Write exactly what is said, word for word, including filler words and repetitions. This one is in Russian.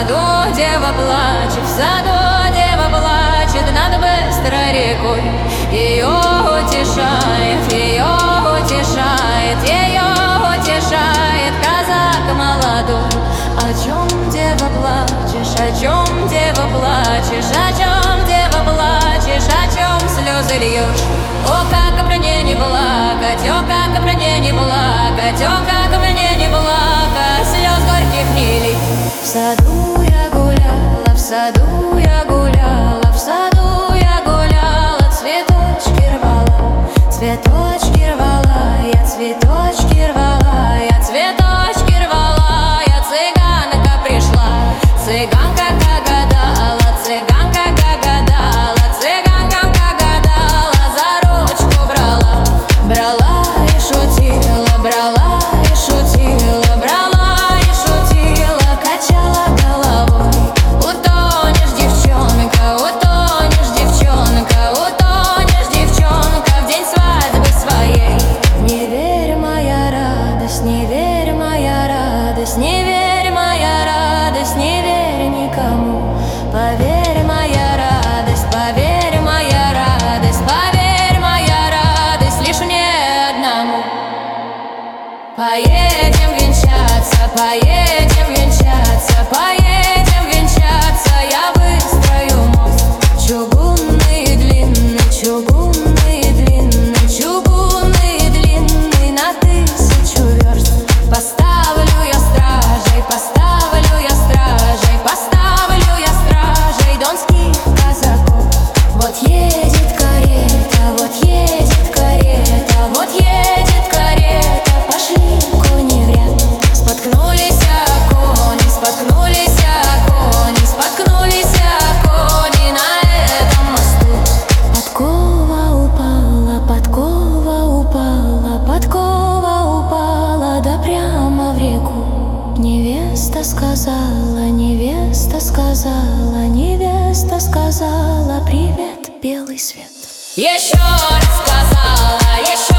саду дева плачет, в саду дева плачет над быстрой рекой. Ее утешает, ее утешает, ее утешает казак молодой. О чем, дева, плачешь, о чем, дева, плачешь, о чем, дева, плачешь, о чем слезы льешь? О, как мне не плакать, о, как мне не плакать, о, как мне не плакать, слез горьких не лить. В саду я гуляла, в саду я гуляла, в саду я гуляла, цветочки рвала, цветочки рвала, я цветочки рвала, я цветочки рвала, я цыганка пришла, цыганка гадала, цыганка гадала, цыганка гадала, за ручку брала, брала и шутила, брала и шутила, брала и шутила, качала головой. Утонешь, девчонка, утонешь, девчонка, утонешь, девчонка, в день свадьбы своей. Не верь, моя радость, не верь, моя радость, не верь, моя радость, не верь никому. Поверь, моя радость, поверь, моя радость, поверь, моя радость, лишь мне одному. Поедем венчаться, поедем венчаться, поедем венчаться, я выстрою мост. Чугунный и длинный, чугунный и длинный, чугунный и длинный на тысячу верст. Поставлю я стражей, поставлю я стражей, поставлю я стражей донских казаков. Вот едет карета, вот едет карета, вот едет карета, пошли кони в ряд. Споткнулись кони, споткнулись кони, споткнулись кони на этом мосту. Подкова упала, подкова упала, подкова упала, да прямо в реку. Невеста сказала, невеста сказала, невеста сказала: привет, белый свет. Еще раз сказала, еще